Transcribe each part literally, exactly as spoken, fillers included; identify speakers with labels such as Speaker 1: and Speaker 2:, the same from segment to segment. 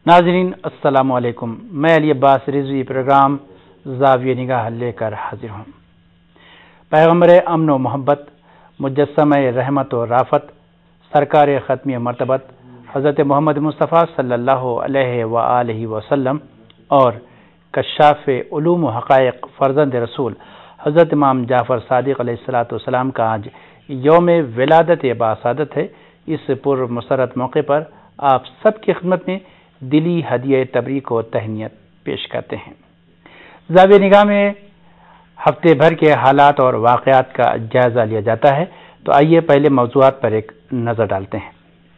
Speaker 1: ناظرین السلام علیکم، میں علی عباس رضوی پروگرام زاویہ نگاہ لے کر حاضر ہوں۔ پیغمبر امن و محبت، مجسمہ رحمت و رافت، سرکار ختمی مرتبت حضرت محمد مصطفیٰ صلی اللہ علیہ وآلہ وسلم اور کشاف علوم و حقائق فرزند رسول حضرت امام جعفر صادق علیہ الصلوۃ والسلام کا آج یوم ولادت باسعادت ہے۔ اس پر مسرت موقع پر آپ سب کی خدمت میں دلی ہدیہ تبریک و تہنیت پیش کرتے ہیں۔ زاویہ نگاہ میں ہفتے بھر کے حالات اور واقعات کا جائزہ لیا جاتا ہے، تو آئیے پہلے موضوعات پر ایک نظر ڈالتے ہیں۔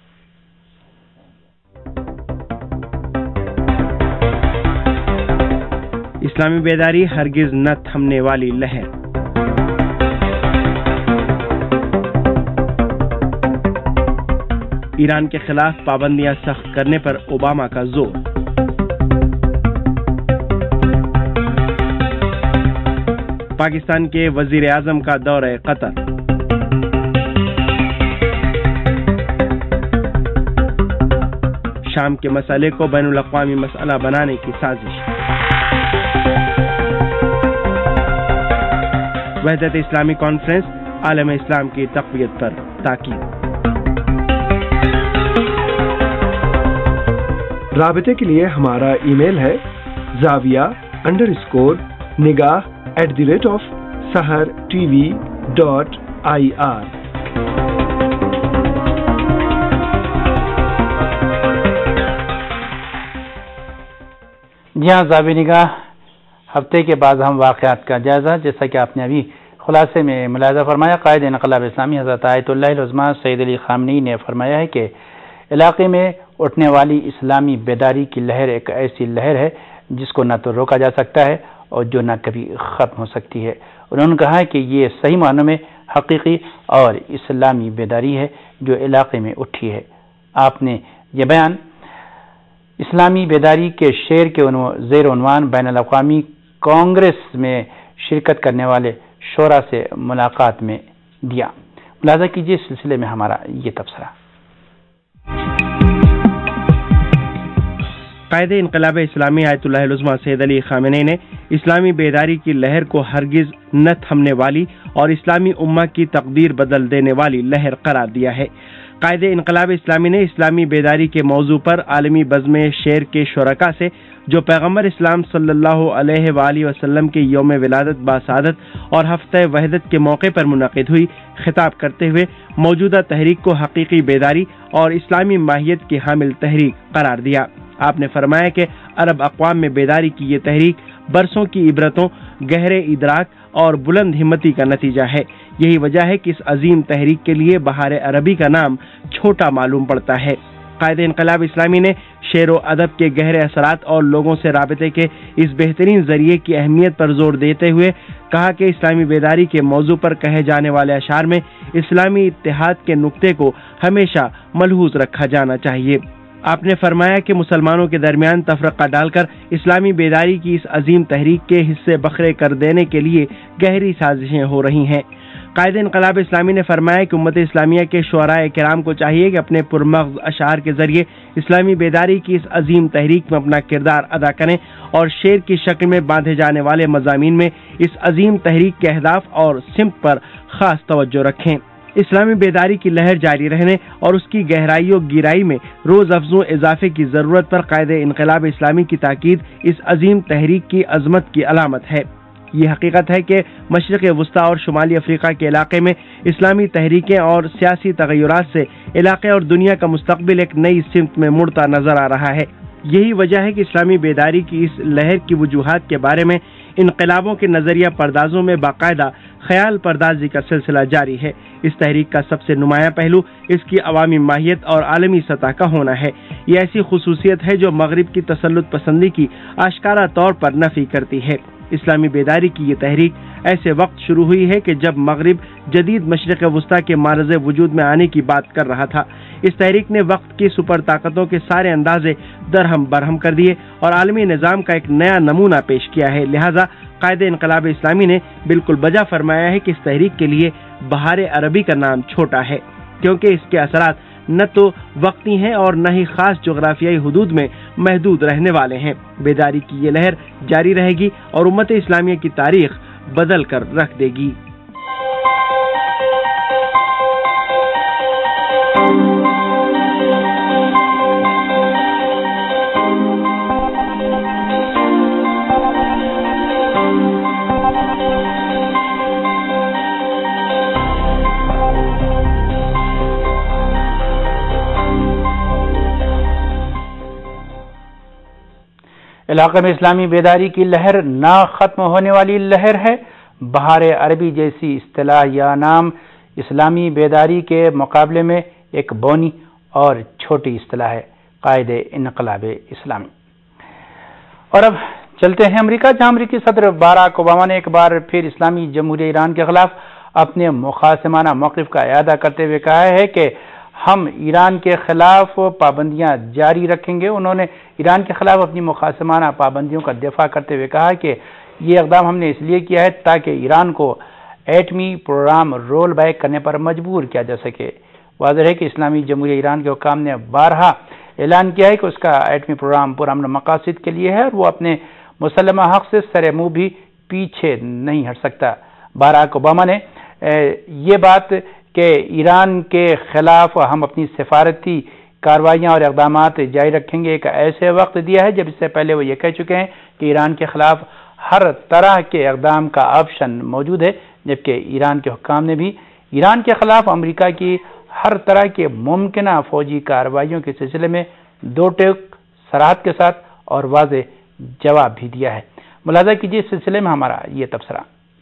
Speaker 2: اسلامی بیداری ہرگز نہ تھمنے والی لہر۔ ایران کے خلاف پابندیاں سخت کرنے پر اوباما کا زور۔ پاکستان کے وزیر اعظم کا دورہ قطر۔ شام کے مسئلے کو بین الاقوامی مسئلہ بنانے کی سازش۔ وحدت اسلامی کانفرنس عالم اسلام کی تقویت پر تاکید۔
Speaker 3: رابطے کے لیے ہمارا ای میل ہے زاویہ انڈر اسکور نگاہ at the rate of Sahar TV dot I R آر۔
Speaker 1: جی ہاں، زاویہ نگاہ ہفتے کے بعد ہم واقعات کا جائزہ، جیسا کہ آپ نے ابھی خلاصے میں ملاحظہ فرمایا، قائد انقلاب اسلامی حضرت آیت اللہ العظمیٰ سید علی خامنئی نے فرمایا ہے کہ علاقے میں اٹھنے والی اسلامی بیداری کی لہر ایک ایسی لہر ہے جس کو نہ تو روکا جا سکتا ہے اور جو نہ کبھی ختم ہو سکتی ہے۔ انہوں نے کہا کہ یہ صحیح معنوں میں حقیقی اور اسلامی بیداری ہے جو علاقے میں اٹھی ہے۔ آپ نے یہ بیان اسلامی بیداری کے شعر کے زیر عنوان بین الاقوامی کانگریس میں شرکت کرنے والے شعراء سے ملاقات میں دیا۔ ملاحظہ کیجیے اس سلسلے میں ہمارا یہ تبصرہ۔
Speaker 2: قائد انقلاب اسلامی آیت اللہ العظمیٰ سید علی خامنئی نے اسلامی بیداری کی لہر کو ہرگز نہ تھمنے والی اور اسلامی امہ کی تقدیر بدل دینے والی لہر قرار دیا ہے۔ قائد انقلاب اسلامی نے اسلامی بیداری کے موضوع پر عالمی بزم شعر کے شرکاء سے جو پیغمبر اسلام صلی اللہ علیہ وآلہ وسلم کے یوم ولادت باسعادت اور ہفتہ وحدت کے موقع پر منعقد ہوئی خطاب کرتے ہوئے موجودہ تحریک کو حقیقی بیداری اور اسلامی ماہیت کی حامل تحریک قرار دیا۔ آپ نے فرمایا کہ عرب اقوام میں بیداری کی یہ تحریک برسوں کی عبرتوں، گہرے ادراک اور بلند ہمتی کا نتیجہ ہے۔ یہی وجہ ہے کہ اس عظیم تحریک کے لیے بہار عربی کا نام چھوٹا معلوم پڑتا ہے۔ قائد انقلاب اسلامی نے شعر و ادب کے گہرے اثرات اور لوگوں سے رابطے کے اس بہترین ذریعے کی اہمیت پر زور دیتے ہوئے کہا کہ اسلامی بیداری کے موضوع پر کہے جانے والے اشعار میں اسلامی اتحاد کے نقطے کو ہمیشہ ملحوظ رکھا جانا چاہیے۔ آپ نے فرمایا کہ مسلمانوں کے درمیان تفرقہ ڈال کر اسلامی بیداری کی اس عظیم تحریک کے حصے بکھرے کر دینے کے لیے گہری سازشیں ہو رہی ہیں۔ قائد انقلاب اسلامی نے فرمایا کہ امت اسلامیہ کے شعراء کرام کو چاہیے کہ اپنے پرمغز اشعار کے ذریعے اسلامی بیداری کی اس عظیم تحریک میں اپنا کردار ادا کریں اور شعر کی شکل میں باندھے جانے والے مضامین میں اس عظیم تحریک کے اہداف اور سمت پر خاص توجہ رکھیں۔ اسلامی بیداری کی لہر جاری رہنے اور اس کی گہرائی و گہرائی میں روز افزوں اضافے کی ضرورت پر قائد انقلاب اسلامی کی تاکید اس عظیم تحریک کی عظمت کی علامت ہے۔ یہ حقیقت ہے کہ مشرق وسطی اور شمالی افریقہ کے علاقے میں اسلامی تحریکیں اور سیاسی تغیرات سے علاقے اور دنیا کا مستقبل ایک نئی سمت میں مڑتا نظر آ رہا ہے۔ یہی وجہ ہے کہ اسلامی بیداری کی اس لہر کی وجوہات کے بارے میں انقلابوں کے نظریہ پردازوں میں باقاعدہ خیال پردازی کا سلسلہ جاری ہے۔ اس تحریک کا سب سے نمایاں پہلو اس کی عوامی ماہیت اور عالمی سطح کا ہونا ہے۔ یہ ایسی خصوصیت ہے جو مغرب کی تسلط پسندی کی آشکارا طور پر نفی کرتی ہے۔ اسلامی بیداری کی یہ تحریک ایسے وقت شروع ہوئی ہے کہ جب مغرب جدید مشرق وسطی کے معرض وجود میں آنے کی بات کر رہا تھا۔ اس تحریک نے وقت کی سپر طاقتوں کے سارے اندازے درہم برہم کر دیے اور عالمی نظام کا ایک نیا نمونہ پیش کیا ہے۔ لہذا قائد انقلاب اسلامی نے بالکل بجا فرمایا ہے کہ اس تحریک کے لیے بہار عربی کا نام چھوٹا ہے، کیونکہ اس کے اثرات نہ تو وقتی ہیں اور نہ ہی خاص جغرافیائی حدود میں محدود رہنے والے ہیں۔ بیداری کی یہ لہر جاری رہے گی اور امت اسلامیہ کی تاریخ بدل کر رکھ دے گی۔
Speaker 1: علاقے میں اسلامی بیداری کی لہر نہ ختم ہونے والی لہر ہے۔ بہار عربی جیسی اصطلاح یا نام اسلامی بیداری کے مقابلے میں ایک بونی اور چھوٹی اصطلاح ہے، قائد انقلاب اسلامی۔ اور اب چلتے ہیں امریکہ، جہاں امریکی صدر باراک اوباما نے ایک بار پھر اسلامی جمہوریہ ایران کے خلاف اپنے مخاصمانہ موقف کا اعادہ کرتے ہوئے کہا ہے کہ ہم ایران کے خلاف پابندیاں جاری رکھیں گے۔ انہوں نے ایران کے خلاف اپنی مخاصمانہ پابندیوں کا دفاع کرتے ہوئے کہا کہ یہ اقدام ہم نے اس لیے کیا ہے تاکہ ایران کو ایٹمی پروگرام رول بیک کرنے پر مجبور کیا جا سکے۔ واضح ہے کہ اسلامی جمہوریہ ایران کے حکام نے بارہا اعلان کیا ہے کہ اس کا ایٹمی پروگرام پرامن مقاصد کے لیے ہے اور وہ اپنے مسلمہ حق سے سر منہ بھی پیچھے نہیں ہٹ سکتا۔ باراک اوباما نے یہ بات کہ ایران کے خلاف ہم اپنی سفارتی کارروائیاں اور اقدامات جاری رکھیں گے ایک ایسے وقت دیا ہے جب اس سے پہلے وہ یہ کہہ چکے ہیں کہ ایران کے خلاف ہر طرح کے اقدام کا آپشن موجود ہے، جبکہ ایران کے حکام نے بھی ایران کے خلاف امریکہ کی ہر طرح کے ممکنہ فوجی کارروائیوں کے سلسلے میں دو ٹوک صراحت کے ساتھ اور واضح جواب بھی دیا ہے۔ ملاحظہ کیجیے اس سلسلے میں ہمارا یہ تبصرہ۔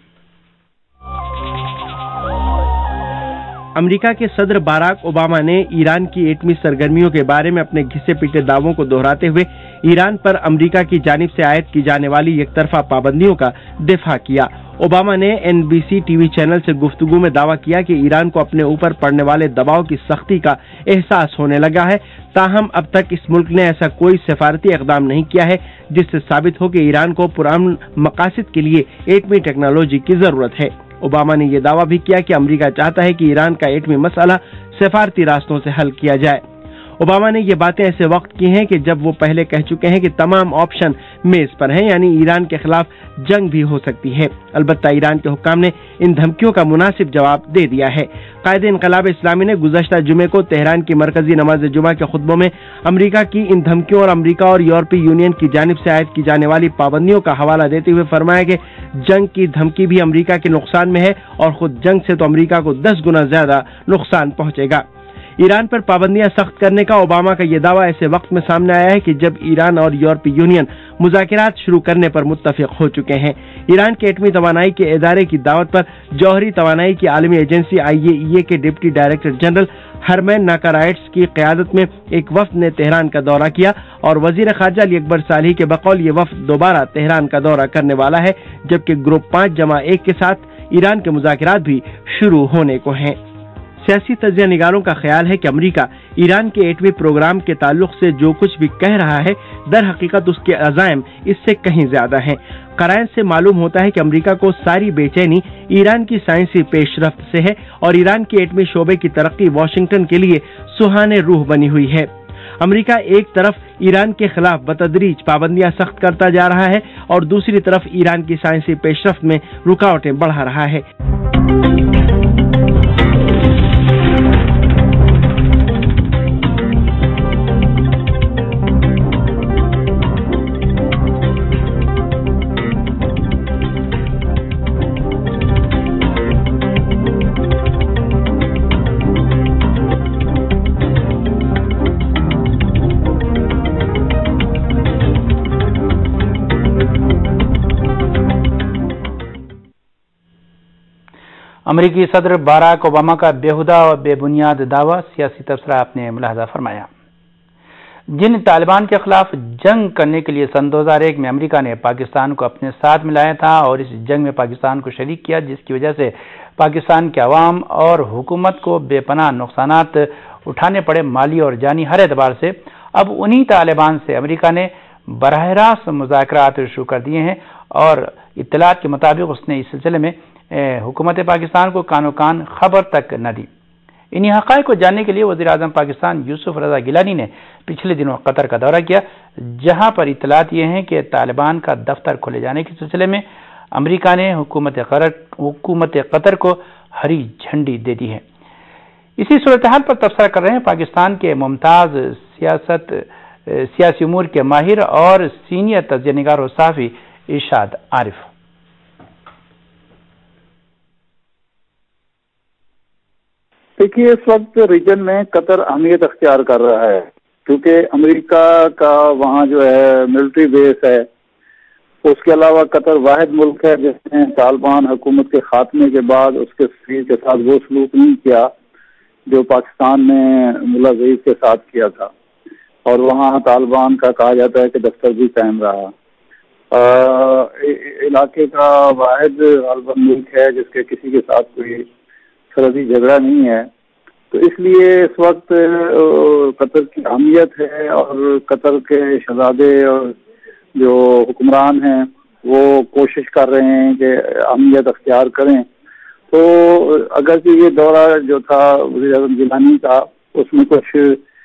Speaker 2: امریکہ کے صدر باراک اوباما نے ایران کی ایٹمی سرگرمیوں کے بارے میں اپنے گھسے پیٹے دعووں کو دہراتے ہوئے ایران پر امریکہ کی جانب سے عائد کی جانے والی یک طرفہ پابندیوں کا دفاع کیا۔ اوباما نے این بی سی ٹی وی چینل سے گفتگو میں دعویٰ کیا کہ ایران کو اپنے اوپر پڑنے والے دباؤ کی سختی کا احساس ہونے لگا ہے، تاہم اب تک اس ملک نے ایسا کوئی سفارتی اقدام نہیں کیا ہے جس سے ثابت ہو کہ ایران کو پرامن مقاصد کے لیے ایٹمی ٹیکنالوجی کی ضرورت ہے۔ اوباما نے یہ دعویٰ بھی کیا کہ امریکہ چاہتا ہے کہ ایران کا ایٹمی مسئلہ سفارتی راستوں سے حل کیا جائے۔ اوباما نے یہ باتیں ایسے وقت کی ہیں کہ جب وہ پہلے کہہ چکے ہیں کہ تمام آپشن میز پر ہیں، یعنی ایران کے خلاف جنگ بھی ہو سکتی ہے۔ البتہ ایران کے حکام نے ان دھمکیوں کا مناسب جواب دے دیا ہے۔ قائد انقلاب اسلامی نے گزشتہ جمعے کو تہران کی مرکزی نماز جمعہ کے خطبوں میں امریکہ کی ان دھمکیوں اور امریکہ اور یورپی یونین کی جانب سے عائد کی جانے والی پابندیوں کا حوالہ دیتے ہوئے فرمایا کہ جنگ کی دھمکی بھی امریکہ کے نقصان میں ہے اور خود جنگ سے تو امریکہ کو دس گنا زیادہ نقصان پہنچے گا۔ ایران پر پابندیاں سخت کرنے کا اوباما کا یہ دعویٰ ایسے وقت میں سامنے آیا ہے کہ جب ایران اور یورپی یونین مذاکرات شروع کرنے پر متفق ہو چکے ہیں۔ ایران کے ایٹمی توانائی کے ادارے کی دعوت پر جوہری توانائی کی عالمی agency I a E A کے deputy director general Herman Nackaerts کی قیادت میں ایک وفد نے تہران کا دورہ کیا اور وزیر خارجہ علی اکبر صالحی کے بقول یہ وفد دوبارہ تہران کا دورہ کرنے والا ہے، جبکہ گروپ پانچ جمع ایک کے ساتھ ایران کے مذاکرات بھی شروع ہونے کو ہیں۔ سیاسی تجزیہ نگاروں کا خیال ہے کہ امریکہ ایران کے ایٹمی پروگرام کے تعلق سے جو کچھ بھی کہہ رہا ہے در حقیقت اس کے عزائم اس سے کہیں زیادہ ہیں۔ قرائن سے معلوم ہوتا ہے کہ امریکہ کو ساری بے چینی ایران کی سائنسی پیش رفت سے ہے اور ایران کے ایٹمی شعبے کی ترقی واشنگٹن کے لیے سہانے روح بنی ہوئی ہے۔ امریکہ ایک طرف ایران کے خلاف بتدریج پابندیاں سخت کرتا جا رہا ہے اور دوسری طرف ایران کی سائنسی پیش رفت میں رکاوٹیں بڑھا رہا ہے۔
Speaker 1: امریکی صدر باراک اوباما کا بیہودہ اور بے بنیاد دعویٰ، سیاسی تبصرہ آپ نے ملاحظہ فرمایا۔ جن طالبان کے خلاف جنگ کرنے کے لیے سن دو ہزار ایک میں امریکہ نے پاکستان کو اپنے ساتھ ملایا تھا اور اس جنگ میں پاکستان کو شریک کیا، جس کی وجہ سے پاکستان کے عوام اور حکومت کو بے پناہ نقصانات اٹھانے پڑے، مالی اور جانی ہر اعتبار سے، اب انہی طالبان سے امریکہ نے براہ راست مذاکرات شروع کر دیے ہیں اور اطلاعات کے مطابق اس نے اس سلسلے میں حکومت پاکستان کو کانو کان خبر تک نہ دی۔ انہی حقائق کو جاننے کے لیے وزیر اعظم پاکستان یوسف رضا گیلانی نے پچھلے دنوں قطر کا دورہ کیا، جہاں پر اطلاعات یہ ہیں کہ طالبان کا دفتر کھولے جانے کے سلسلے میں امریکہ نے حکومت قطر حکومت قطر کو ہری جھنڈی دے دی ہے۔ اسی صورتحال پر تبصرہ کر رہے ہیں پاکستان کے ممتاز سیاست سیاسی امور کے ماہر اور سینئر تجزیہ نگار و صحافی ارشاد عارف۔
Speaker 4: دیکھیے، اس وقت ریجن میں قطر اہمیت اختیار کر رہا ہے، کیونکہ امریکہ کا وہاں جو ہے ملٹری بیس ہے۔ اس کے علاوہ قطر واحد ملک ہے جس نے طالبان حکومت کے خاتمے کے بعد اس کے سفیر کے ساتھ وہ سلوک نہیں کیا جو پاکستان نے ملا ضعیف کے ساتھ کیا تھا، اور وہاں طالبان کا کہا جاتا ہے کہ دفتر بھی قائم رہا۔ علاقے کا واحد غالباً ملک ہے جس کے کسی کے ساتھ کوئی سرحدی جھگڑا نہیں ہے، تو اس لیے اس وقت قطر کی اہمیت ہے، اور قطر کے شہزادے اور جو حکمران ہیں وہ کوشش کر رہے ہیں کہ اہمیت اختیار کریں۔ تو اگرچہ یہ دورہ جو تھا وزیر اعظم گیلانی کا، اس میں کچھ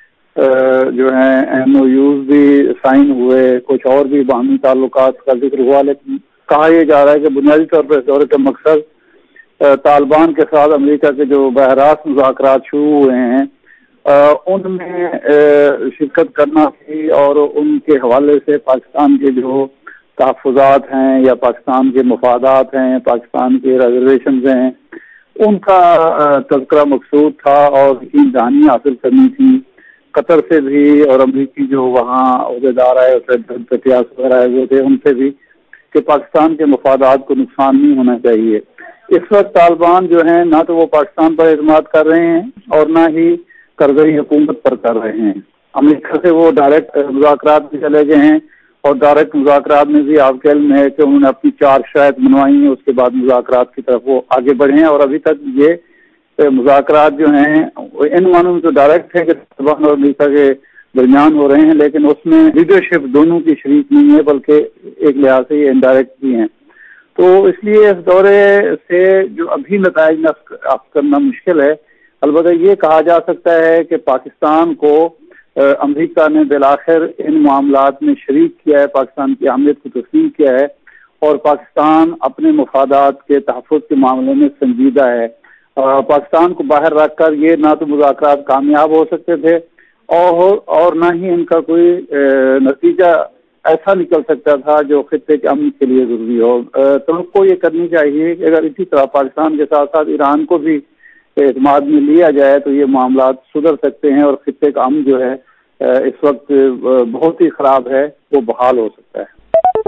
Speaker 4: جو ہیں ایم او یوز بھی سائن ہوئے، کچھ اور بھی باہمی تعلقات کا ذکر ہوا، لیکن کہا یہ جا رہا ہے کہ بنیادی طور پر اس دورے کا مقصد طالبان کے ساتھ امریکہ کے جو براہ راست مذاکرات شروع ہوئے ہیں ان میں شرکت کرنا تھی، اور ان کے حوالے سے پاکستان کے جو تحفظات ہیں یا پاکستان کے مفادات ہیں، پاکستان کے ریزرویشنز ہیں، ان کا تذکرہ مقصود تھا، اور یقین دہانی حاصل کرنی تھی قطر سے بھی، اور امریکی جو وہاں عہدیدار آئے اتحاد وغیرہ ہوئے تھے ان سے بھی، کہ پاکستان کے مفادات کو نقصان نہیں ہونا چاہیے۔ اس وقت طالبان جو ہیں نہ تو وہ پاکستان پر اعتماد کر رہے ہیں اور نہ ہی کرزئی حکومت پر کر رہے ہیں۔ امریکہ سے وہ ڈائریکٹ مذاکرات میں چلے گئے ہیں، اور ڈائریکٹ مذاکرات میں بھی آپ کے علم ہے کہ انہوں نے اپنی چار شرائط منوائی ہیں، اس کے بعد مذاکرات کی طرف وہ آگے بڑھے ہیں، اور ابھی تک یہ مذاکرات جو ہیں ان معنوں میں تو ڈائریکٹ ہے کہ طالبان اور امریکہ کے درمیان ہو رہے ہیں، لیکن اس میں لیڈرشپ دونوں کی شریک نہیں ہے، بلکہ ایک لحاظ سے یہ انڈائریکٹ بھی ہیں۔ تو اس لیے اس دورے سے جو ابھی نتائج نقل کرنا مشکل ہے، البتہ یہ کہا جا سکتا ہے کہ پاکستان کو امریکہ نے بالآخر ان معاملات میں شریک کیا ہے، پاکستان کی اہمیت کو تسلیم کیا ہے، اور پاکستان اپنے مفادات کے تحفظ کے معاملے میں سنجیدہ ہے۔ پاکستان کو باہر رکھ کر یہ نہ تو مذاکرات کامیاب ہو سکتے تھے، اور اور نہ ہی ان کا کوئی نتیجہ ایسا نکل سکتا تھا جو خطے کے امن کے لیے ضروری ہو۔ توقع یہ کرنی چاہیے کہ اگر اسی طرح پاکستان کے ساتھ ساتھ ایران کو بھی اعتماد میں لیا جائے تو یہ معاملات سدھر سکتے ہیں، اور خطے کا امن جو ہے اس وقت بہت ہی خراب ہے وہ بحال ہو سکتا ہے۔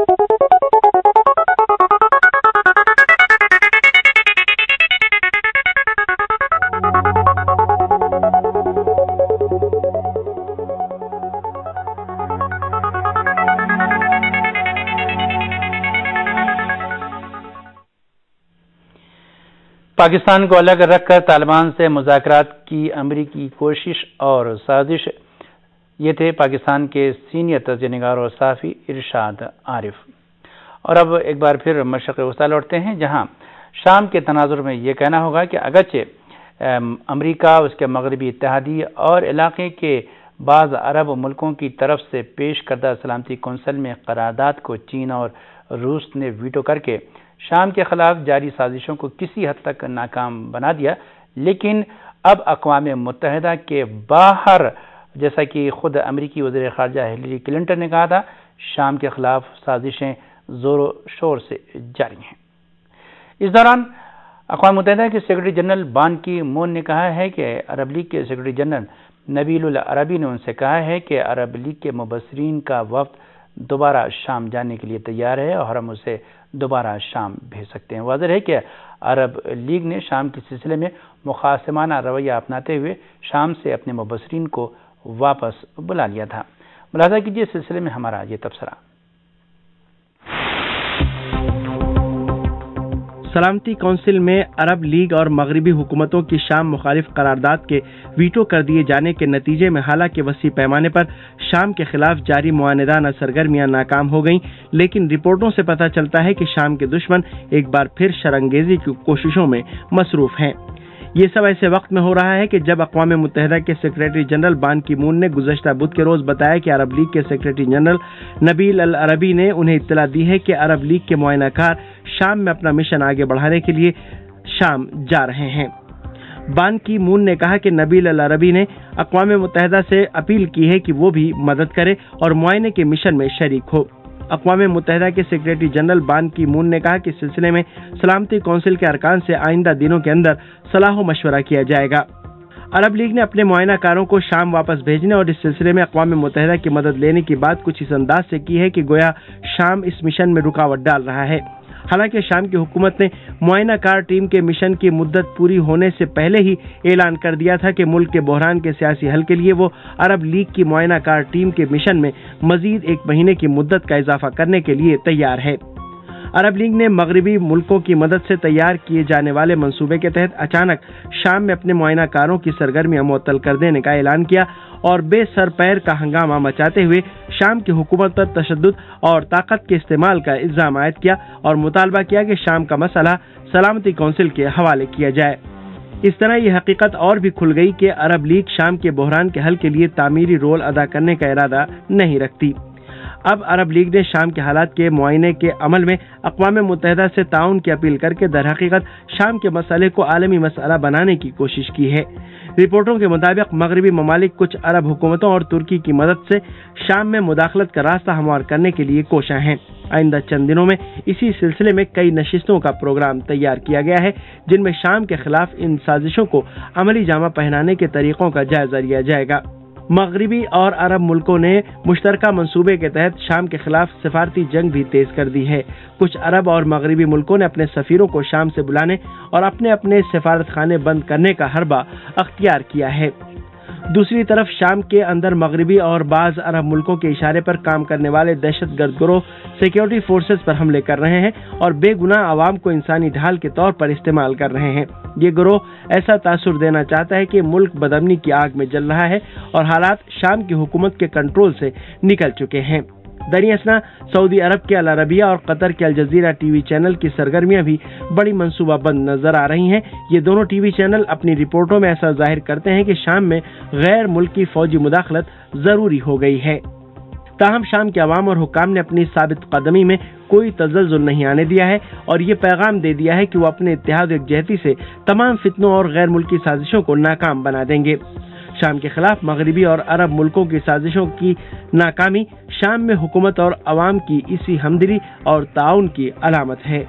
Speaker 1: پاکستان کو الگ رکھ کر طالبان سے مذاکرات کی امریکی کوشش اور سازش، یہ تھے پاکستان کے سینئر تجزیہ نگار اور صحافی ارشاد عارف۔ اور اب ایک بار پھر مشرق وسطیٰ لوٹتے ہیں، جہاں شام کے تناظر میں یہ کہنا ہوگا کہ اگرچہ امریکہ، اس کے مغربی اتحادی اور علاقے کے بعض عرب ملکوں کی طرف سے پیش کردہ سلامتی کونسل میں قرارداد کو چین اور روس نے ویٹو کر کے شام کے خلاف جاری سازشوں کو کسی حد تک ناکام بنا دیا، لیکن اب اقوام متحدہ کے باہر، جیسا کہ خود امریکی وزیر خارجہ ہلیری کلنٹن نے کہا تھا، شام کے خلاف سازشیں زور و شور سے جاری ہیں۔ اس دوران اقوام متحدہ کے سیکرٹری جنرل بان کی مون نے کہا ہے کہ عرب لیگ کے سیکرٹری جنرل نبیل العربی نے ان سے کہا ہے کہ عرب لیگ کے مبصرین کا وفد دوبارہ شام جانے کے لیے تیار ہے اور ہم اسے دوبارہ شام بھیج سکتے ہیں۔ واضح ہے کہ عرب لیگ نے شام کے سلسلے میں مخاصمانہ رویہ اپناتے ہوئے شام سے اپنے مبصرین کو واپس بلا لیا تھا۔ ملاحظہ کیجیے اس سلسلے میں ہمارا یہ تبصرہ۔
Speaker 2: سلامتی کونسل میں عرب لیگ اور مغربی حکومتوں کی شام مخالف قرارداد کے ویٹو کر دیے جانے کے نتیجے میں حالانکہ وسیع پیمانے پر شام کے خلاف جاری معاندانہ سرگرمیاں ناکام ہو گئیں، لیکن رپورٹوں سے پتہ چلتا ہے کہ شام کے دشمن ایک بار پھر شرانگیزی کی کوششوں میں مصروف ہیں۔ یہ سب ایسے وقت میں ہو رہا ہے کہ جب اقوام متحدہ کے سیکریٹری جنرل بان کی مون نے گزشتہ بدھ کے روز بتایا کہ عرب لیگ کے سیکریٹری جنرل نبیل العربی نے انہیں اطلاع دی ہے کہ عرب لیگ کے معائنہ کار شام میں اپنا مشن آگے بڑھانے کے لیے شام جا رہے ہیں۔ بان کی مون نے کہا کہ نبیل العربی نے اقوام متحدہ سے اپیل کی ہے کہ وہ بھی مدد کرے اور معائنے کے مشن میں شریک ہو۔ اقوام متحدہ کے سیکریٹری جنرل بان کی مون نے کہا کہ اس سلسلے میں سلامتی کونسل کے ارکان سے آئندہ دنوں کے اندر صلاح و مشورہ کیا جائے گا۔ عرب لیگ نے اپنے معائنہ کاروں کو شام واپس بھیجنے اور اس سلسلے میں اقوام متحدہ کی مدد لینے کی بات کچھ اس انداز سے کی ہے کہ گویا شام اس مشن میں رکاوٹ ڈال رہا ہے۔ حالانکہ شام کی حکومت نے معائنہ کار ٹیم کے مشن کی مدت پوری ہونے سے پہلے ہی اعلان کر دیا تھا کہ ملک کے بحران کے سیاسی حل کے لیے وہ عرب لیگ کی معائنہ کار ٹیم کے مشن میں مزید ایک مہینے کی مدت کا اضافہ کرنے کے لیے تیار ہے۔ عرب لیگ نے مغربی ملکوں کی مدد سے تیار کیے جانے والے منصوبے کے تحت اچانک شام میں اپنے معائنہ کاروں کی سرگرمیاں معطل کر دینے کا اعلان کیا اور بے سر پیر کا ہنگامہ مچاتے ہوئے شام کی حکومت پر تشدد اور طاقت کے استعمال کا الزام عائد کیا اور مطالبہ کیا کہ شام کا مسئلہ سلامتی کونسل کے حوالے کیا جائے۔ اس طرح یہ حقیقت اور بھی کھل گئی کہ عرب لیگ شام کے بحران کے حل کے لیے تعمیری رول ادا کرنے کا ارادہ نہیں رکھتی۔ اب عرب لیگ نے شام کے حالات کے معائنے کے عمل میں اقوام متحدہ سے تعاون کی اپیل کر کے در حقیقت شام کے مسئلے کو عالمی مسئلہ بنانے کی کوشش کی ہے۔ رپورٹوں کے مطابق مغربی ممالک کچھ عرب حکومتوں اور ترکی کی مدد سے شام میں مداخلت کا راستہ ہموار کرنے کے لیے کوشاں ہیں۔ آئندہ چند دنوں میں اسی سلسلے میں کئی نشستوں کا پروگرام تیار کیا گیا ہے جن میں شام کے خلاف ان سازشوں کو عملی جامہ پہنانے کے طریقوں کا جائزہ لیا جائے گا۔ مغربی اور عرب ملکوں نے مشترکہ منصوبے کے تحت شام کے خلاف سفارتی جنگ بھی تیز کر دی ہے۔ کچھ عرب اور مغربی ملکوں نے اپنے سفیروں کو شام سے بلانے اور اپنے اپنے سفارت خانے بند کرنے کا حربہ اختیار کیا ہے۔ دوسری طرف شام کے اندر مغربی اور بعض عرب ملکوں کے اشارے پر کام کرنے والے دہشت گرد گروہ سیکیورٹی فورسز پر حملے کر رہے ہیں اور بے گناہ عوام کو انسانی ڈھال کے طور پر استعمال کر رہے ہیں۔ یہ گروہ ایسا تاثر دینا چاہتا ہے کہ ملک بدامنی کی آگ میں جل رہا ہے اور حالات شام کی حکومت کے کنٹرول سے نکل چکے ہیں۔ دریں اثنا سعودی عرب کے العربیہ اور قطر کے الجزیرہ ٹی وی چینل کی سرگرمیاں بھی بڑی منصوبہ بند نظر آ رہی ہیں۔ یہ دونوں ٹی وی چینل اپنی رپورٹوں میں ایسا ظاہر کرتے ہیں کہ شام میں غیر ملکی فوجی مداخلت ضروری ہو گئی ہے۔ تاہم شام کے عوام اور حکام نے اپنی ثابت قدمی میں کوئی تزلزل نہیں آنے دیا ہے اور یہ پیغام دے دیا ہے کہ وہ اپنے اتحاد و یکجہتی سے تمام فتنوں اور غیر ملکی سازشوں کو ناکام بنا دیں گے۔ شام کے خلاف مغربی اور عرب ملکوں کی سازشوں کی ناکامی شام میں حکومت اور عوام کی اسی ہمدلی اور تعاون کی علامت ہے۔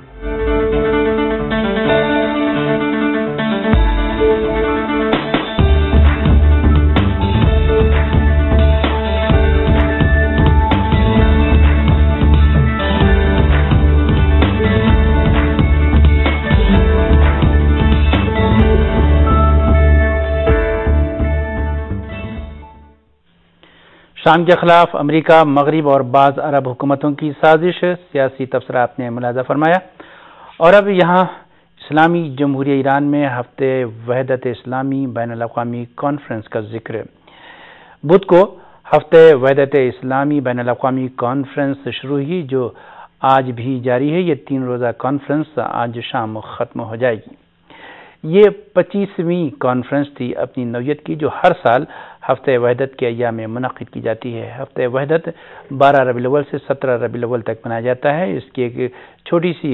Speaker 1: شام کے خلاف امریکہ، مغرب اور بعض عرب حکومتوں کی سازش، سیاسی تبصرہ آپ نے ملاحظہ فرمایا۔ اور اب یہاں اسلامی جمہوریہ ایران میں ہفتے وحدت اسلامی بین الاقوامی کانفرنس کا ذکر۔ بدھ کو ہفتے وحدت اسلامی بین الاقوامی کانفرنس شروع ہوئی جو آج بھی جاری ہے۔ یہ تین روزہ کانفرنس آج شام ختم ہو جائے گی۔ یہ پچیسویں کانفرنس تھی اپنی نوعیت کی جو ہر سال ہفتہ وحدت کے ایام میں منعقد کی جاتی ہے۔ ہفتہ وحدت بارہ ربیع الاول سے سترہ ربیع الاول تک منایا جاتا ہے۔ اس کی ایک چھوٹی سی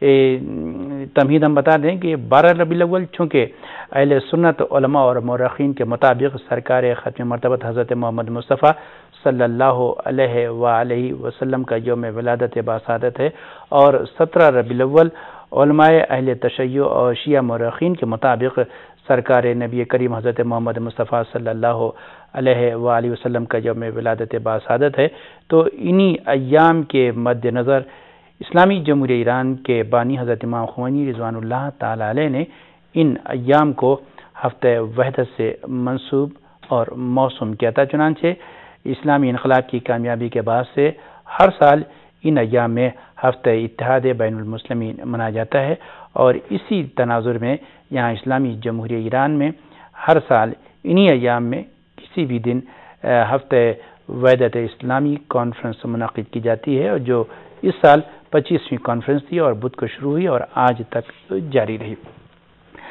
Speaker 1: تمہید ہم بتا دیں کہ بارہ ربیع الاول چونکہ اہل سنت علماء اور مورخین کے مطابق سرکار ختم مرتبت حضرت محمد مصطفیٰ صلی اللہ علیہ وآلہ وسلم کا یوم ولادت باسعادت ہے، اور سترہ ربیع الاول علماء اہل تشیع اور شیعہ مورخین کے مطابق سرکار نبی کریم حضرت محمد مصطفیٰ صلی اللہ علیہ وآلہ وسلم کا یوم ولادت باسعادت ہے۔ تو انہی ایام کے مد نظر اسلامی جمہوریہ ایران کے بانی حضرت امام خمینی رضوان اللہ تعالی علیہ نے ان ایام کو ہفتہ وحدت سے منسوب اور موسوم کیا تھا۔ چنانچہ اسلامی انقلاب کی کامیابی کے بعد سے ہر سال ان ایام میں ہفتہ اتحاد بین المسلمین منایا جاتا ہے، اور اسی تناظر میں یہاں اسلامی جمہوریہ ایران میں ہر سال انہی ایام میں کسی بھی دن ہفتہ وحدت اسلامی کانفرنس منعقد کی جاتی ہے، اور جو اس سال پچیسویں کانفرنس تھی اور بدھ کو شروع ہوئی اور آج تک جاری رہی۔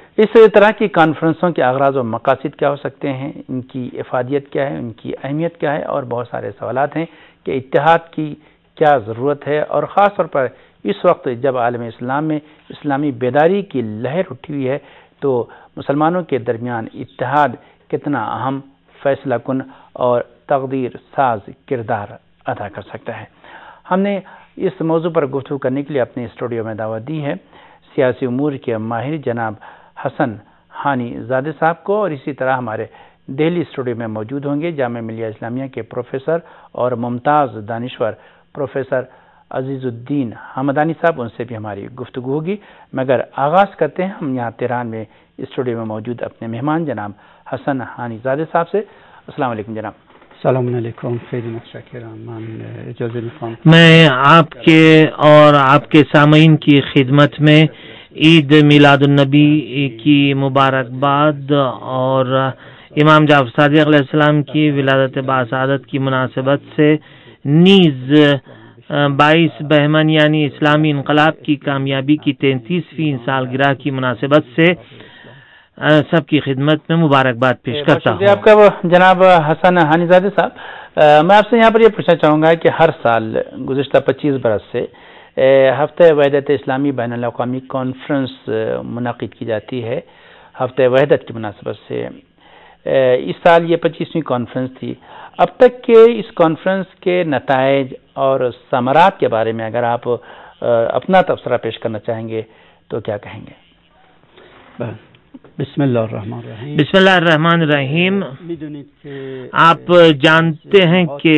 Speaker 1: اس طرح کی کانفرنسوں کے اغراض و مقاصد کیا ہو سکتے ہیں، ان کی افادیت کیا ہے، ان کی اہمیت کیا ہے، اور بہت سارے سوالات ہیں کہ اتحاد کی کیا ضرورت ہے، اور خاص طور پر اس وقت جب عالم اسلام میں اسلامی بیداری کی لہر اٹھی ہوئی ہے تو مسلمانوں کے درمیان اتحاد کتنا اہم، فیصلہ کن اور تقدیر ساز کردار ادا کر سکتا ہے۔ ہم نے اس موضوع پر گفتگو کرنے کے لیے اپنے اسٹوڈیو میں دعوت دی ہے سیاسی امور کے ماہر جناب حسن ہانی زادہ صاحب کو، اور اسی طرح ہمارے دہلی اسٹوڈیو میں موجود ہوں گے جامعہ ملیہ اسلامیہ کے پروفیسر اور ممتاز دانشور پروفیسر عزیز الدین حمدانی صاحب، ان سے بھی ہماری گفتگو ہوگی۔ مگر آغاز کرتے ہیں ہم یہاں تہران میں اسٹوڈیو میں موجود اپنے مہمان جناب حسن ہانی زادہ صاحب سے۔ السلام علیکم جناب۔
Speaker 5: السلام علیکم، خیلی متشکرم، من اجازه میخوام
Speaker 6: میں آپ کے اور آپ کے سامعین کی خدمت میں عید میلاد النبی کی مبارکباد اور امام جعفر صادق علیہ السلام کی ولادت باسعادت کی مناسبت سے نیز بائیس بہمن یعنی اسلامی انقلاب کی کامیابی کی تینتیسویں سالگرہ کی مناسبت سے سب کی خدمت میں مبارکباد پیش کرتا ہوں۔
Speaker 1: آپ کا جناب حسن ہانی زادہ صاحب، میں آپ سے یہاں پر یہ پوچھنا چاہوں گا کہ ہر سال گزشتہ پچیس برس سے ہفتہ وحدت اسلامی بین الاقوامی کانفرنس منعقد کی جاتی ہے ہفتہ وحدت کی مناسبت سے۔ اس سال یہ پچیسویں کانفرنس تھی۔ اب تک کے اس کانفرنس کے نتائج اور ثمرات کے بارے میں اگر آپ اپنا تبصرہ پیش کرنا چاہیں گے تو کیا کہیں گے؟
Speaker 5: بسم اللہ الرحمن الرحیم۔
Speaker 6: بسم اللہ الرحمن الرحیم۔ آپ جانتے ہیں کہ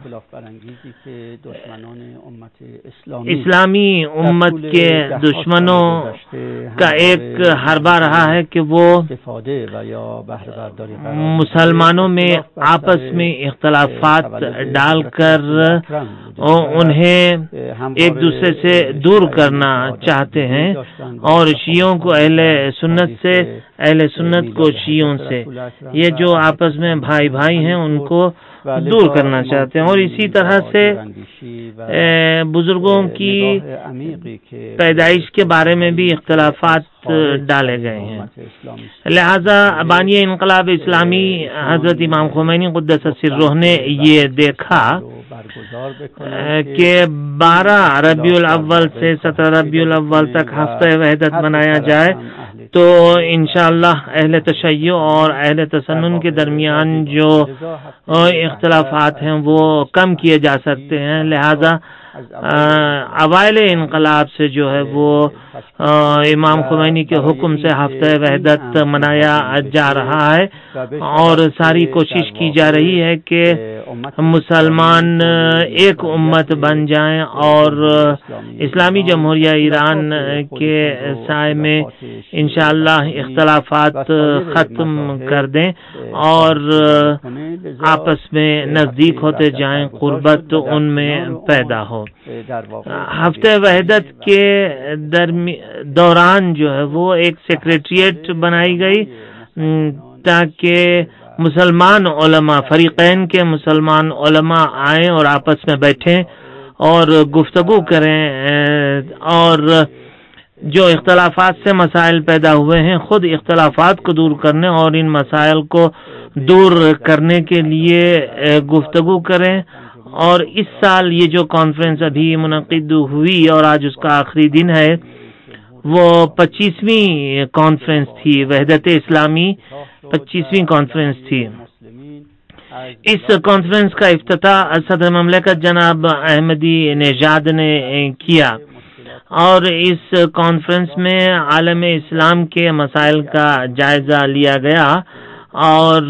Speaker 6: اسلامی امت کے دشمنوں کا ایک حربہ رہا ہے کہ وہ مسلمانوں میں آپس میں اختلافات ڈال کر انہیں ایک دوسرے سے دور کرنا چاہتے ہیں، اور شیعوں کو اہل سنت سے، اہل سنت کو شیعوں سے، یہ جو آپس میں بھائی بھائی ہیں ان کو دور کرنا چاہتے ہیں، اور اسی طرح سے بزرگوں کی پیدائش کے بارے میں بھی اختلافات ڈالے گئے ہیں۔ لہذا بانی انقلاب اسلامی حضرت امام خمینی قدس سرہ نے یہ دیکھا کہ بارہ ربیع الاول سے سترہ ربیع الاول تک ہفتہ وحدت منایا جائے تو انشاءاللہ اہل تشیع اور اہل تسنن کے درمیان جو اختلافات ہیں وہ کم کیے جا سکتے ہیں۔ لہذا اوائل انقلاب سے جو ہے وہ امام خمینی کے حکم سے ہفتہ وحدت منایا جا رہا ہے، اور ساری کوشش کی جا رہی ہے کہ مسلمان ایک امت بن جائیں اور اسلامی جمہوریہ ایران کے سائے میں انشاءاللہ اختلافات ختم کر دیں اور آپس میں نزدیک ہوتے جائیں، قربت ان میں پیدا ہو۔ ہفتہ وحدت کے دوران جو ہے وہ ایک سیکریٹریٹ بنائی گئی تاکہ مسلمان علماء، فریقین کے مسلمان علماء آئیں اور آپس میں بیٹھیں اور گفتگو کریں، اور جو اختلافات سے مسائل پیدا ہوئے ہیں خود اختلافات کو دور کرنے اور ان مسائل کو دور کرنے کے لیے گفتگو کریں۔ اور اس سال یہ جو کانفرنس ابھی منعقد ہوئی اور آج اس کا آخری دن ہے، وہ پچیسویں کانفرنس تھی، وحدت اسلامی پچیسویں کانفرنس تھی۔ اس کانفرنس کا افتتاح صدر مملکت جناب احمدی نژاد نے کیا، اور اس کانفرنس میں عالم اسلام کے مسائل کا جائزہ لیا گیا، اور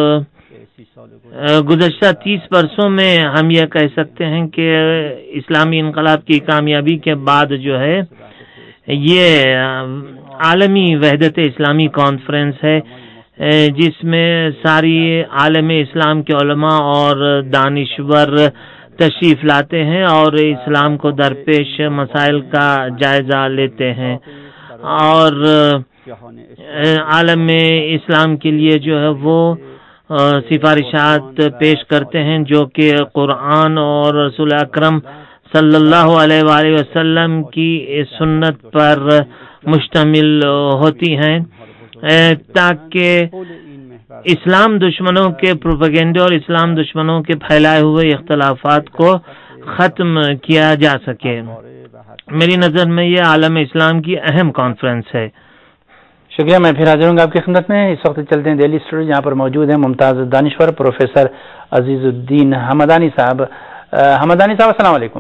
Speaker 6: گزشتہ تیس برسوں میں ہم یہ کہہ سکتے ہیں کہ اسلامی انقلاب کی کامیابی کے بعد جو ہے یہ عالمی وحدت اسلامی کانفرنس ہے، جس میں ساری عالم اسلام کے علماء اور دانشور تشریف لاتے ہیں اور اسلام کو درپیش مسائل کا جائزہ لیتے ہیں، اور عالم اسلام کے لیے جو ہے وہ سفارشات پیش کرتے ہیں جو کہ قرآن اور رسول اکرم صلی اللہ علیہ وآلہ وسلم کی سنت پر مشتمل ہوتی ہیں۔ تاکہ اسلام دشمنوں کے پروپیگنڈے اور اسلام دشمنوں کے پھیلائے ہوئے اختلافات کو ختم کیا جا سکے۔ میری نظر میں یہ عالم اسلام کی اہم کانفرنس ہے۔
Speaker 1: شکریہ، میں پھر حاضر ہوں گا آپ کی خدمت میں۔ اس وقت چلتے ہیں دہلی اسٹوڈیو، جہاں پر موجود ہیں ممتاز دانشور پروفیسر عزیز الدین حمدانی صاحب۔ حمدانی صاحب السلام علیکم۔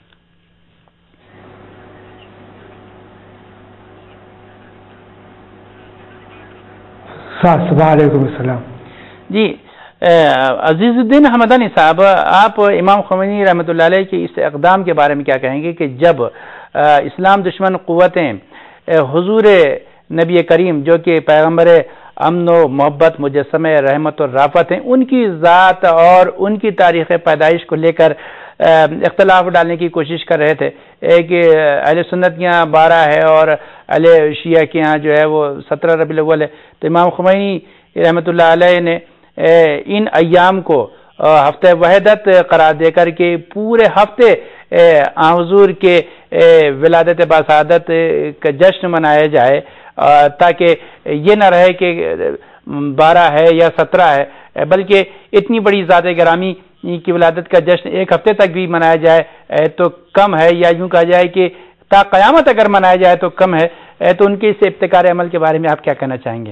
Speaker 7: وعلیکم السلام
Speaker 1: جی عزیز الدین حمدانی صاحب، آپ امام خمینی رحمۃ اللہ علیہ کے اس اقدام کے بارے میں کیا کہیں گے کہ جب اسلام دشمن قوتیں حضور نبی کریم جو کہ پیغمبر امن و محبت، مجسمہ رحمت اور رافت ہیں، ان کی ذات اور ان کی تاریخ پیدائش کو لے کر اختلاف ڈالنے کی کوشش کر رہے تھے کہ اہل سنت کے یہاں بارہ ہے اور اہل شیعہ کے یہاں جو ہے وہ سترہ ربیع الاول ہے، تو امام خمینی رحمۃ اللہ علیہ نے ان ایام کو ہفتہ وحدت قرار دے کر کے پورے ہفتے حضور کے ولادت باسعادت کا جشن منایا جائے، تاکہ یہ نہ رہے کہ بارہ ہے یا سترہ ہے، بلکہ اتنی بڑی ذات گرامی کی ولادت کا جشن ایک ہفتے تک بھی منایا جائے تو کم ہے، یا یوں کہا جائے کہ تا قیامت اگر منایا جائے تو کم ہے۔ تو ان کے اس ابتکار عمل کے بارے میں آپ کیا کہنا چاہیں گے؟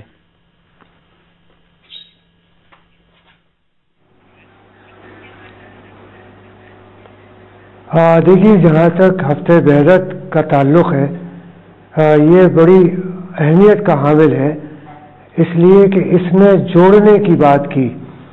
Speaker 7: ہاں دیکھیے، جہاں تک ہفتہ وحدت کا تعلق ہے، یہ بڑی اہمیت کا حامل ہے، اس لیے کہ اس میں جوڑنے کی بات کی،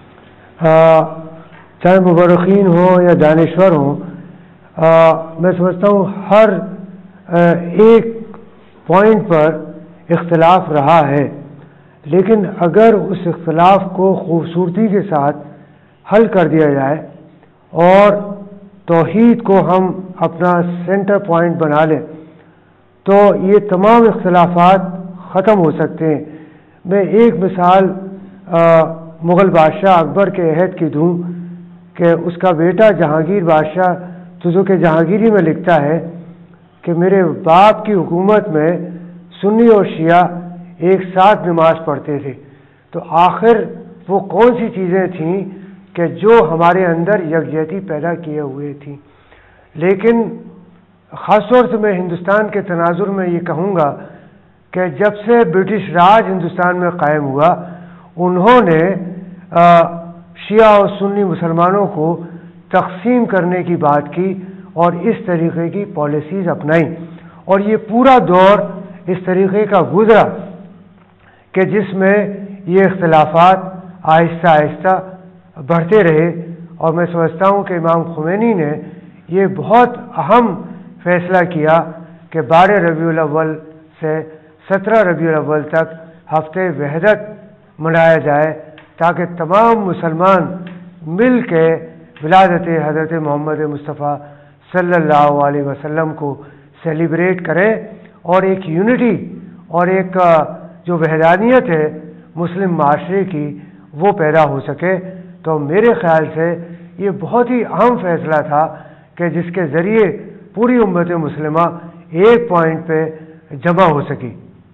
Speaker 7: چاہے مبرخین ہوں یا دانشور ہوں، میں سمجھتا ہوں ہر ایک پوائنٹ پر اختلاف رہا ہے، لیکن اگر اس اختلاف کو خوبصورتی کے ساتھ حل کر دیا جائے اور توحید کو ہم اپنا سینٹر پوائنٹ بنا لیں تو یہ تمام اختلافات ختم ہو سکتے ہیں۔ میں ایک مثال مغل بادشاہ اکبر کے عہد کی دوں کہ اس کا بیٹا جہانگیر بادشاہ تزوک جہانگیری میں لکھتا ہے کہ میرے باپ کی حکومت میں سنی اور شیعہ ایک ساتھ نماز پڑھتے تھے، تو آخر وہ کون سی چیزیں تھیں کہ جو ہمارے اندر یکجہتی پیدا کیے ہوئے تھیں۔ لیکن خاص طور سے میں ہندوستان کے تناظر میں یہ کہوں گا کہ جب سے برٹش راج ہندوستان میں قائم ہوا، انہوں نے شیعہ اور سنی مسلمانوں کو تقسیم کرنے کی بات کی اور اس طریقے کی پالیسیز اپنائیں، اور یہ پورا دور اس طریقے کا گزرا کہ جس میں یہ اختلافات آہستہ آہستہ بڑھتے رہے، اور میں سمجھتا ہوں کہ امام خمینی نے یہ بہت اہم فیصلہ کیا کہ بارہ ربیع الاول سے سترہ ربیع الاول تک ہفتہ وحدت منایا جائے، تاکہ تمام مسلمان مل کے ولادت حضرت محمد مصطفیٰ صلی اللہ علیہ وسلم کو سیلیبریٹ کریں، اور ایک یونٹی اور ایک جو وحدانیت ہے مسلم معاشرے کی وہ پیدا ہو سکے۔ تو میرے خیال سے یہ بہت ہی اہم فیصلہ تھا کہ جس کے ذریعے پوری امت مسلمہ ایک پوائنٹ پہ جمع ہو سکی۔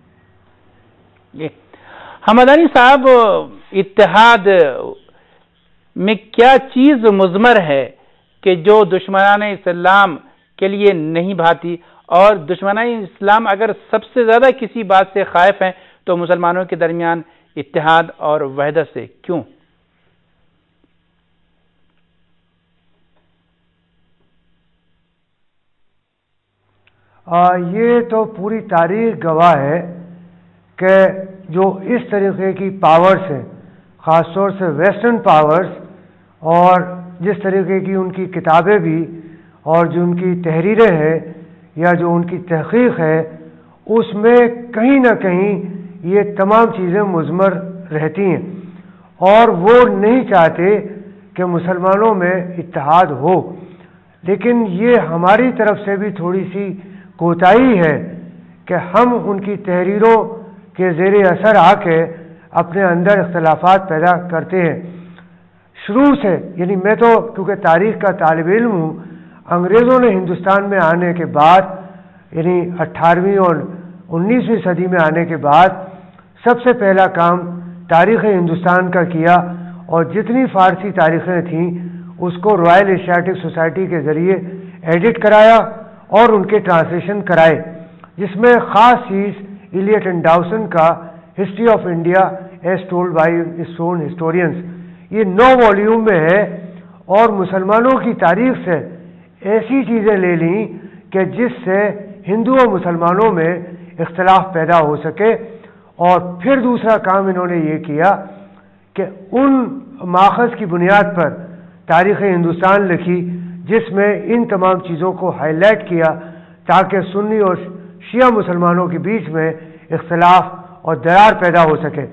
Speaker 1: حمدانی صاحب، اتحاد میں کیا چیز مضمر ہے کہ جو دشمنان اسلام کے لیے نہیں بھاتی، اور دشمنان اسلام اگر سب سے زیادہ کسی بات سے خائف ہیں تو مسلمانوں کے درمیان اتحاد اور وحدت سے کیوں؟
Speaker 7: آ, یہ تو پوری تاریخ گواہ ہے کہ جو اس طریقے کی پاورز ہیں، خاص طور سے ویسٹرن پاورز، اور جس طریقے کی ان کی کتابیں بھی اور جو ان کی تحریریں ہیں یا جو ان کی تحقیق ہے، اس میں کہیں نہ کہیں یہ تمام چیزیں مضمر رہتی ہیں، اور وہ نہیں چاہتے کہ مسلمانوں میں اتحاد ہو۔ لیکن یہ ہماری طرف سے بھی تھوڑی سی کوتاہی ہے کہ ہم ان کی تحریروں کے زیر اثر آ کے اپنے اندر اختلافات پیدا کرتے ہیں۔ شروع سے، یعنی میں تو کیونکہ تاریخ کا طالب علم ہوں، انگریزوں نے ہندوستان میں آنے کے بعد، یعنی اٹھارہویں اور انیسویں صدی میں آنے کے بعد، سب سے پہلا کام تاریخ ہندوستان کا کیا اور جتنی فارسی تاریخیں تھیں اس کو رائل ایشیاٹک سوسائٹی کے ذریعے ایڈٹ کرایا اور ان کے ٹرانسلیشن کرائے، جس میں خاص چیز ایلیٹ اینڈ ڈاؤسن کا history of India as told by its own historians, یہ نو والیوم میں ہے، اور مسلمانوں کی تاریخ سے ایسی چیزیں لے لیں کہ جس سے ہندو اور مسلمانوں میں اختلاف پیدا ہو سکے۔ اور پھر دوسرا کام انہوں نے یہ کیا کہ ان ماخذ کی بنیاد پر تاریخ ہندوستان لکھی جس میں ان تمام چیزوں کو ہائی لائٹ کیا تاکہ سنی اور شیعہ مسلمانوں کے بیچ میں اختلاف اور درار پیدا ہو سکے۔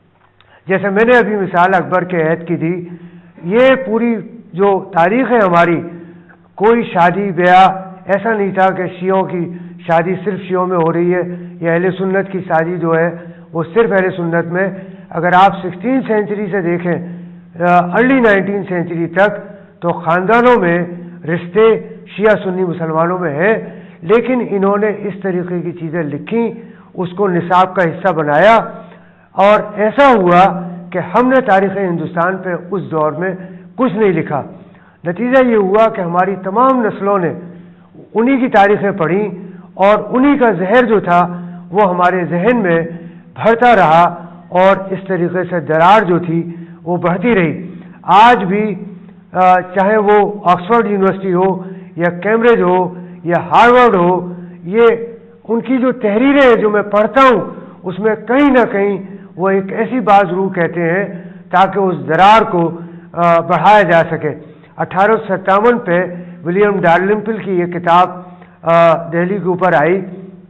Speaker 7: جیسے میں نے ابھی مثال اکبر کے عہد کی دی، یہ پوری جو تاریخ ہے ہماری، کوئی شادی بیاہ ایسا نہیں تھا کہ شیعوں کی شادی صرف شیعوں میں ہو رہی ہے یا اہل سنت کی شادی جو ہے وہ صرف اہل سنت میں۔ اگر آپ سکسٹین سینچری سے دیکھیں ارلی نائنٹین سینچری تک تو خاندانوں میں رشتے شیعہ سنی مسلمانوں میں ہیں، لیکن انہوں نے اس طریقے کی چیزیں لکھی، اس کو نصاب کا حصہ بنایا، اور ایسا ہوا کہ ہم نے تاریخ ہندوستان پہ اس دور میں کچھ نہیں لکھا۔ نتیجہ یہ ہوا کہ ہماری تمام نسلوں نے انہی کی تاریخیں پڑھی اور انہی کا زہر جو تھا وہ ہمارے ذہن میں بھرتا رہا، اور اس طریقے سے درار جو تھی وہ بڑھتی رہی۔ آج بھی چاہے وہ آکسفورڈ یونیورسٹی ہو یا کیمبرج ہو یا ہارورڈ ہو، یہ ان کی جو تحریریں ہیں جو میں پڑھتا ہوں اس میں کہیں نہ کہیں وہ ایک ایسی بات ضرور کہتے ہیں تاکہ اس درار کو بڑھایا جا سکے۔ اٹھارہ سو ستاون پہ ولیم ڈالرمپل کی یہ کتاب دہلی کے اوپر آئی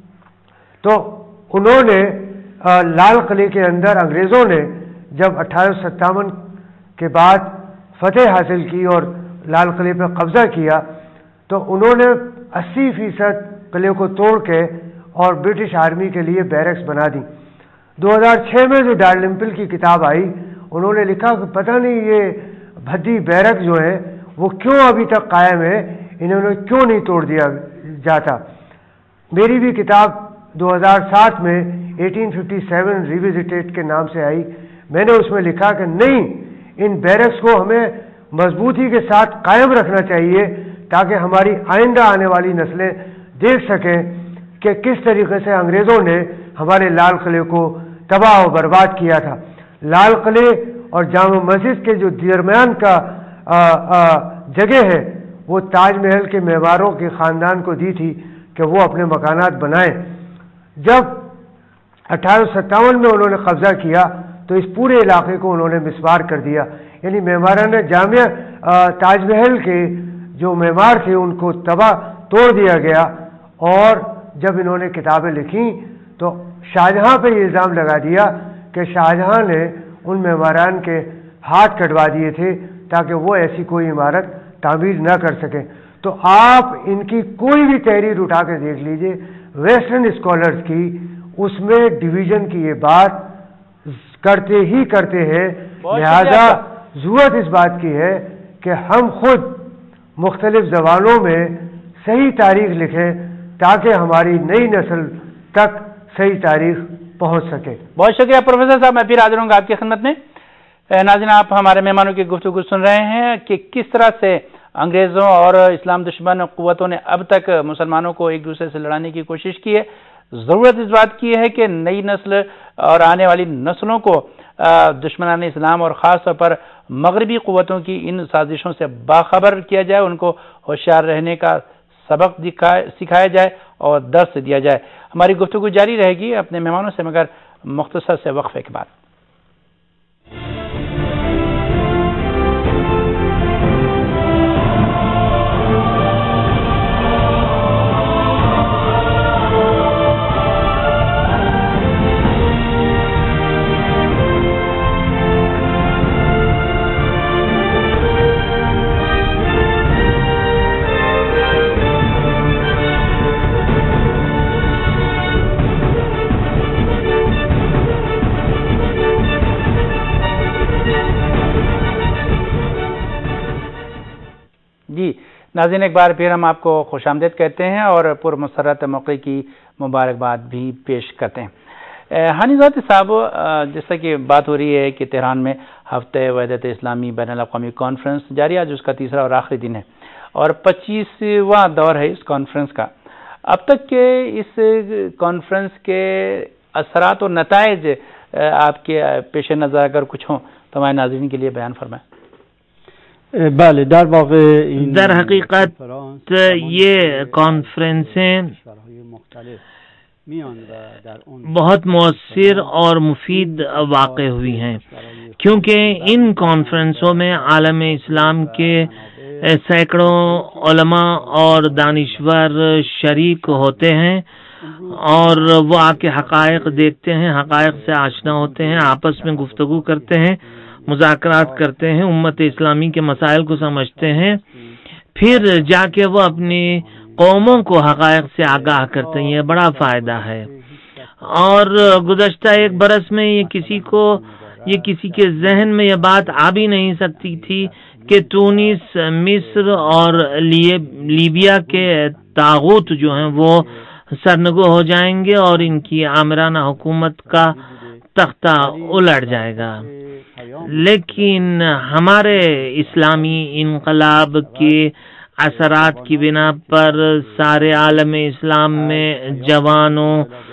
Speaker 7: تو انہوں نے لال قلعے کے اندر انگریزوں نے جب اٹھارہ سو ستاون کے بعد فتح حاصل کی اور لال قلعے پہ قبضہ کیا تو انہوں نے اسی فیصد قلعے کو توڑ کے اور برٹش آرمی کے لیے بیرکس بنا دی۔ دو ہزار چھ میں جو ڈالرمپل کی کتاب آئی انہوں نے لکھا کہ پتہ نہیں یہ بھدی بیرک جو ہے وہ کیوں ابھی تک قائم ہے، انہوں نے کیوں نہیں توڑ دیا جاتا۔ میری بھی کتاب دو ہزار سات میں ایٹین ففٹی سیون ریویزٹیڈ کے نام سے آئی، میں نے اس میں لکھا کہ نہیں، ان بیرکس کو ہمیں مضبوطی کے ساتھ قائم رکھنا چاہیے تاکہ ہماری آئندہ آنے والی نسلیں دیکھ سکیں کہ کس طریقے سے انگریزوں نے ہمارے لال قلعے کو تباہ و برباد کیا تھا۔ لال قلعے اور جامع مسجد کے جو درمیان کا آ آ جگہ ہے وہ تاج محل کے معماروں کے خاندان کو دی تھی کہ وہ اپنے مکانات بنائیں۔ جب اٹھارہ سو ستاون میں انہوں نے قبضہ کیا تو اس پورے علاقے کو انہوں نے مسمار کر دیا، یعنی معماران جامع تاج محل کے جو معمار تھے ان کو تباہ توڑ دیا گیا۔ اور جب انہوں نے کتابیں لکھیں تو شاہجہاں پہ یہ الزام لگا دیا کہ شاہجہاں نے ان معماران کے ہاتھ کٹوا دیے تھے تاکہ وہ ایسی کوئی عمارت تعمیر نہ کر سکیں۔ تو آپ ان کی کوئی بھی تحریر اٹھا کے دیکھ لیجئے ویسٹرن اسکالرز کی، اس میں ڈویژن کی یہ بات کرتے ہی کرتے ہیں۔ لہذا ضرورت اس بات کی ہے کہ ہم خود مختلف زبانوں میں صحیح تاریخ لکھیں تاکہ ہماری نئی نسل تک صحیح تاریخ پہنچ سکے۔
Speaker 1: بہت شکریہ پروفیسر صاحب، میں پھر حاضر ہوں گا آپ کی خدمت میں۔ ناظرین، آپ ہمارے مہمانوں کی گفتگو سن رہے ہیں کہ کس طرح سے انگریزوں اور اسلام دشمن قوتوں نے اب تک مسلمانوں کو ایک دوسرے سے لڑانے کی کوشش کی ہے۔ ضرورت اس بات کی ہے کہ نئی نسل اور آنے والی نسلوں کو دشمنان اسلام اور خاص طور پر مغربی قوتوں کی ان سازشوں سے باخبر کیا جائے، ان کو ہوشیار رہنے کا سبق سکھایا جائے اور درس دیا جائے۔ ہماری گفتگو جاری رہے گی اپنے مہمانوں سے، مگر مختصر سے وقفے کے بعد۔ جی ناظرین، ایک بار پھر ہم آپ کو خوش آمدید کہتے ہیں اور پرمسرت موقع کی مبارکباد بھی پیش کرتے ہیں۔ ہانی ذاتی صاحب، جیسا کہ بات ہو رہی ہے کہ تہران میں ہفتہ وحدت اسلامی بین الاقوامی کانفرنس جاری، آج اس کا تیسرا اور آخری دن ہے اور پچیسواں دور ہے اس کانفرنس کا. اب تک کے اس کانفرنس کے اثرات اور نتائج آپ کے پیش نظر اگر کچھ ہوں تو ہمارے ناظرین کے لیے بیان فرمائیں.
Speaker 5: بله در واقع
Speaker 6: در حقیقت یہ کانفرنسیں بہت مؤثر اور مفید واقع ہوئی ہیں، کیونکہ ان کانفرنسوں میں عالم اسلام کے سینکڑوں علماء اور دانشور شریک ہوتے ہیں اور وہ آ کے حقائق دیکھتے ہیں، حقائق سے آشنا ہوتے ہیں، آپس میں گفتگو کرتے ہیں، مذاکرات کرتے ہیں، امت اسلامی کے مسائل کو سمجھتے ہیں، پھر جا کے وہ اپنی قوموں کو حقائق سے آگاہ کرتے ہیں. یہ بڑا فائدہ ہے. اور گزشتہ ایک برس میں یہ کسی کو یہ کسی کے ذہن میں یہ بات آ بھی نہیں سکتی تھی کہ تونس، مصر اور لیبیا کے طاغوت جو ہیں وہ سرنگو ہو جائیں گے اور ان کی آمرانہ حکومت کا تختہ الٹ جائے گا. لیکن ہمارے اسلامی انقلاب کے اثرات کی بنا پر سارے عالم اسلام میں جوانوں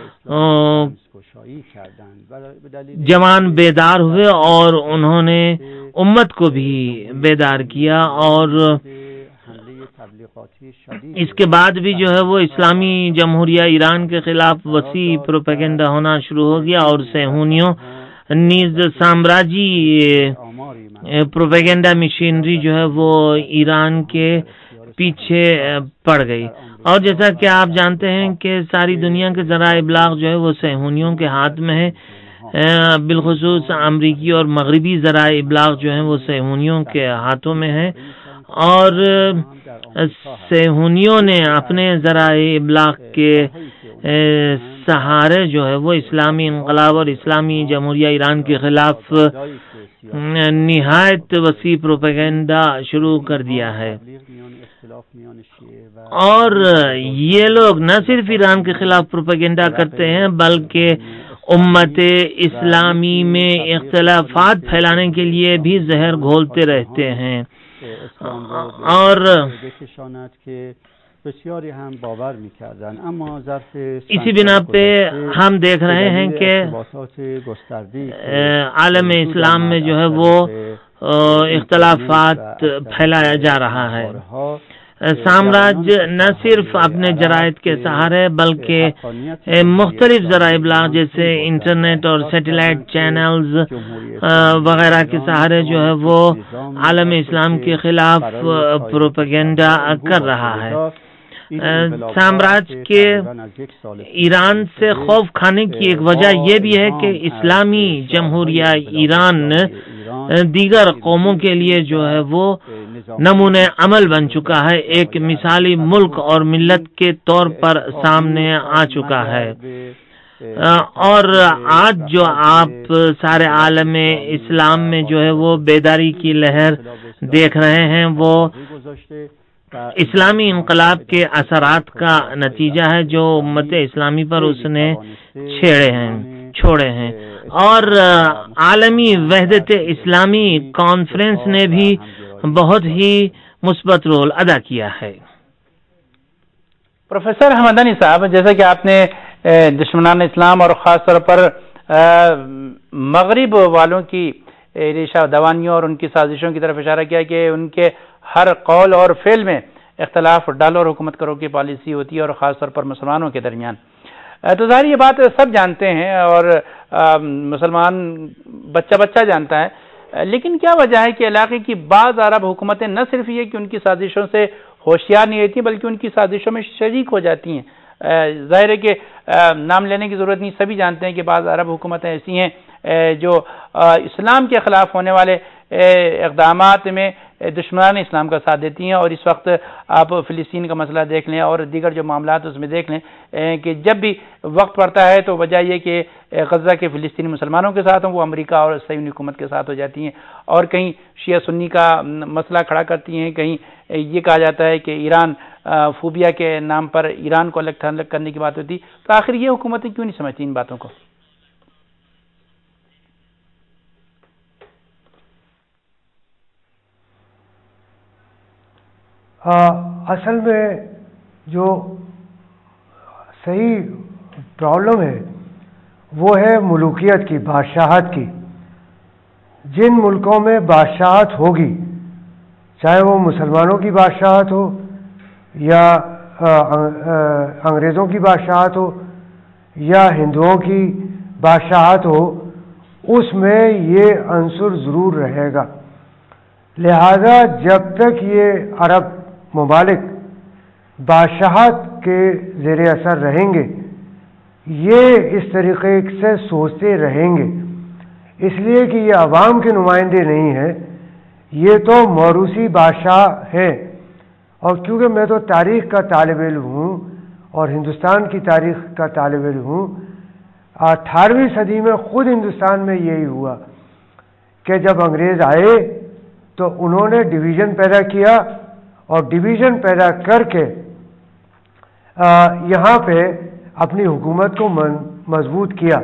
Speaker 6: جوان بیدار ہوئے اور انہوں نے امت کو بھی بیدار کیا، اور اس کے بعد بھی جو ہے وہ اسلامی جمہوریہ ایران کے خلاف وسیع پروپیگنڈا ہونا شروع ہو گیا اور صہیونیوں نیز سامراجی پروپیگنڈا مشینری جو ہے وہ ایران کے پیچھے پڑ گئی. اور جیسا کہ آپ جانتے ہیں کہ ساری دنیا کے ذرائع ابلاغ جو ہے وہ صہیونیوں کے ہاتھ میں ہے، بالخصوص امریکی اور مغربی ذرائع ابلاغ جو ہیں وہ صہیونیوں کے ہاتھوں میں ہے، اور صہیونیوں نے اپنے ذرائع ابلاغ کے سہارے جو ہے وہ اسلامی انقلاب اور اسلامی جمہوریہ ایران کے خلاف نہایت وسیع پروپیگنڈا شروع کر دیا ہے. اور یہ لوگ نہ صرف ایران کے خلاف پروپیگنڈا کرتے ہیں بلکہ امت اسلامی میں اختلافات پھیلانے کے لیے بھی زہر گھولتے رہتے ہیں. اور اسی بنا پہ ہم دیکھ رہے ہیں کہ عالم اسلام میں جو ہے وہ اختلافات پھیلایا جا رہا ہے. سامراج نہ صرف اپنے جرائد کے سہارے بلکہ مختلف ذرائع ابلاغ جیسے انٹرنیٹ اور سیٹلائٹ چینلز وغیرہ کے سہارے جو ہے وہ عالم اسلام کے خلاف پروپیگنڈا کر رہا ہے. سامراج کے ایران سے خوف کھانے کی ایک وجہ یہ بھی ہے کہ اسلامی جمہوریہ ایران دیگر قوموں کے لیے جو ہے وہ نمونہ عمل بن چکا ہے، ایک مثالی ملک اور ملت کے طور پر سامنے آ چکا ہے. اور آج جو آپ سارے عالم اسلام میں جو ہے وہ بیداری کی لہر دیکھ رہے ہیں وہ اسلامی انقلاب کے اثرات کا نتیجہ ہے جو امت اسلامی پر اس نے چھیڑے ہیں چھوڑے ہیں. اور عالمی وحدت اسلامی کانفرنس نے بھی بہت ہی مثبت رول ادا کیا ہے.
Speaker 1: پروفیسر حمدانی صاحب، جیسا کہ آپ نے دشمنان اسلام اور خاص طور پر مغرب والوں کی ریشہ دوانیوں اور ان کی سازشوں کی طرف اشارہ کیا کہ ان کے ہر قول اور فعل میں اختلاف ڈالو اور حکومت کرو کی پالیسی ہوتی ہے اور خاص طور پر مسلمانوں کے درمیان. تو ظاہر یہ بات سب جانتے ہیں اور مسلمان بچہ بچہ جانتا ہے، لیکن کیا وجہ ہے کہ علاقے کی بعض عرب حکومتیں نہ صرف یہ کہ ان کی سازشوں سے ہوشیار نہیں رہتی بلکہ ان کی سازشوں میں شریک ہو جاتی ہیں. ظاہر ہے کہ نام لینے کی ضرورت نہیں، سبھی جانتے ہیں کہ بعض عرب حکومتیں ایسی ہیں جو اسلام کے خلاف ہونے والے اقدامات میں دشمنان اسلام کا ساتھ دیتی ہیں. اور اس وقت آپ فلسطین کا مسئلہ دیکھ لیں اور دیگر جو معاملات اس میں دیکھ لیں کہ جب بھی وقت پڑتا ہے تو وجہ یہ کہ غزہ کے فلسطینی مسلمانوں کے ساتھ ہوں وہ امریکہ اور صہیونی حکومت کے ساتھ ہو جاتی ہیں، اور کہیں شیعہ سنی کا مسئلہ کھڑا کرتی ہیں، کہیں یہ کہا جاتا ہے کہ ایران فوبیا کے نام پر ایران کو الگ تھلگ کرنے کی بات ہوتی. تو آخر یہ حکومتیں کیوں نہیں سمجھتی ان باتوں کو؟
Speaker 7: اصل میں جو صحیح پرابلم ہے وہ ہے ملوکیت کی، بادشاہت کی۔ جن ملکوں میں بادشاہت ہوگی، چاہے وہ مسلمانوں کی بادشاہت ہو یا انگریزوں کی بادشاہت ہو یا ہندوؤں کی بادشاہت ہو، اس میں یہ عنصر ضرور رہے گا۔ لہذا جب تک یہ عرب ممالک بادشاہت کے زیر اثر رہیں گے، یہ اس طریقے سے سوچتے رہیں گے، اس لیے کہ یہ عوام کے نمائندے نہیں ہیں، یہ تو موروثی بادشاہ ہیں۔ اور کیونکہ میں تو تاریخ کا طالب علم ہوں اور ہندوستان کی تاریخ کا طالب علم ہوں، اٹھارہویں صدی میں خود ہندوستان میں یہی ہوا کہ جب انگریز آئے تو انہوں نے ڈویژن پیدا کیا اور ڈویژن پیدا کر کے یہاں پہ اپنی حکومت کو مضبوط کیا۔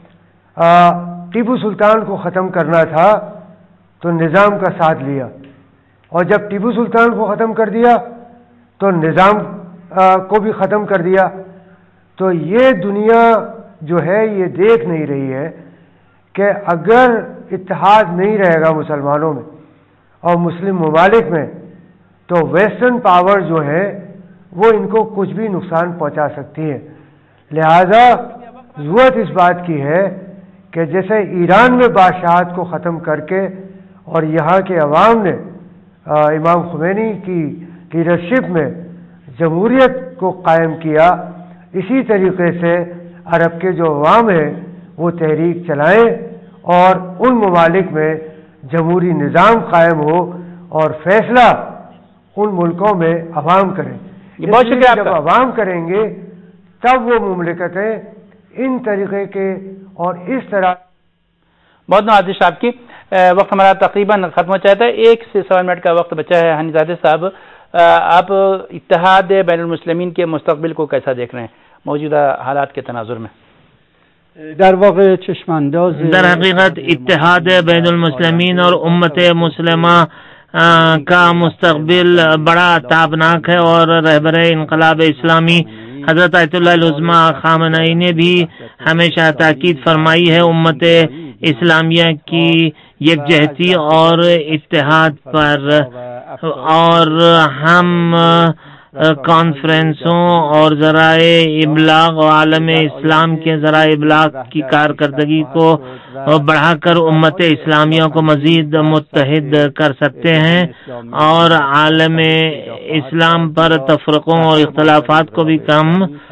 Speaker 7: ٹیپو سلطان کو ختم کرنا تھا تو نظام کا ساتھ لیا، اور جب ٹیپو سلطان کو ختم کر دیا تو نظام کو بھی ختم کر دیا۔ تو یہ دنیا جو ہے یہ دیکھ نہیں رہی ہے کہ اگر اتحاد نہیں رہے گا مسلمانوں میں اور مسلم ممالک میں تو ویسٹرن پاور جو ہے وہ ان کو کچھ بھی نقصان پہنچا سکتی ہے۔ لہذا ضرورت اس بات کی ہے کہ جیسے ایران میں بادشاہت کو ختم کر کے اور یہاں کے عوام نے امام خمینی کی لیڈرشپ میں جمہوریت کو قائم کیا، اسی طریقے سے عرب کے جو عوام ہیں وہ تحریک چلائیں اور ان ممالک میں جمہوری نظام قائم ہو اور فیصلہ ان ملکوں میں عوام کریں۔
Speaker 1: بہت شکریہ۔
Speaker 7: جب عوام کریں گے تب وہ مملکتیں ان طریقے کے اور اس طرح۔
Speaker 1: بہت نوازش آپ کی، وقت ہمارا تقریباً ختم ہو چاہتا ہے، ایک سے سوا منٹ کا وقت بچا ہے۔ ہانی زادہ صاحب، آپ اتحاد بین المسلمین کے مستقبل کو کیسا دیکھ رہے ہیں موجودہ حالات کے تناظر میں؟
Speaker 5: در واقع چشمانداز
Speaker 6: در حقیقت اتحاد بین المسلمین اور امت مسلمہ کا مستقبل بڑا تابناک ہے، اور رہبر انقلاب اسلامی حضرت آیت اللہ العظمہ خامنئی نے بھی ہمیشہ تاکید فرمائی ہے امت اسلامیہ کی یکجہتی اور اتحاد پر، اور ہم کانفرنسوں اور ذرائع ابلاغ اور عالم اسلام کے ذرائع ابلاغ کی کارکردگی کو بڑھا کر امت اسلامیہ کو مزید متحد کر سکتے ہیں اور عالم اسلام پر تفرقوں اور اختلافات کو بھی کم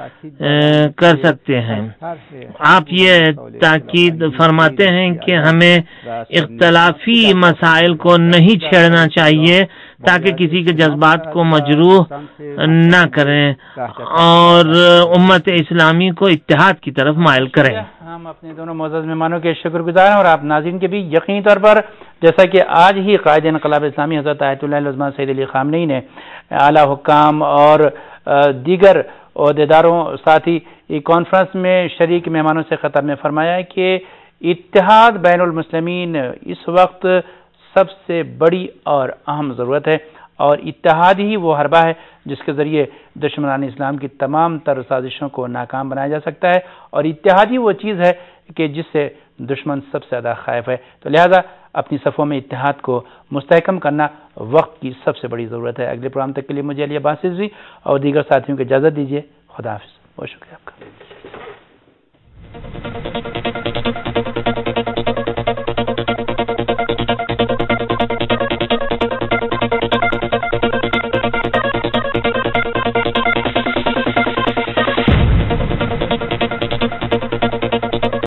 Speaker 6: کر سکتے ہیں۔ آپ یہ تاکید فرماتے ہیں کہ ہمیں اختلافی مسائل کو نہیں چھیڑنا چاہیے تاکہ کسی کے جذبات کو مجروح نہ کریں اور امت اسلامی کو اتحاد کی طرف مائل کریں۔
Speaker 1: ہم اپنے دونوں معزز مہمانوں کے شکر گزار ہیں اور آپ ناظرین کے بھی یقینی طور پر، جیسا کہ آج ہی قائد انقلاب اسلامی حضرت آیت اللہ العظمہ سید علی خامنئی نے اعلیٰ حکام اور دیگر عہدیداروں ساتھی کانفرنس میں شریک مہمانوں سے خطاب میں فرمایا ہے کہ اتحاد بین المسلمین اس وقت سب سے بڑی اور اہم ضرورت ہے، اور اتحاد ہی وہ حربہ ہے جس کے ذریعے دشمنان اسلام کی تمام تر سازشوں کو ناکام بنایا جا سکتا ہے، اور اتحاد ہی وہ چیز ہے کہ جس سے دشمن سب سے زیادہ خائف ہے۔ تو لہذا اپنی صفوں میں اتحاد کو مستحکم کرنا وقت کی سب سے بڑی ضرورت ہے۔ اگلے پروگرام تک کے لیے مجھے علی عباس رضوی اور دیگر ساتھیوں کو اجازت دیجیے۔ خدا حافظ، بہت شکریہ آپ کا۔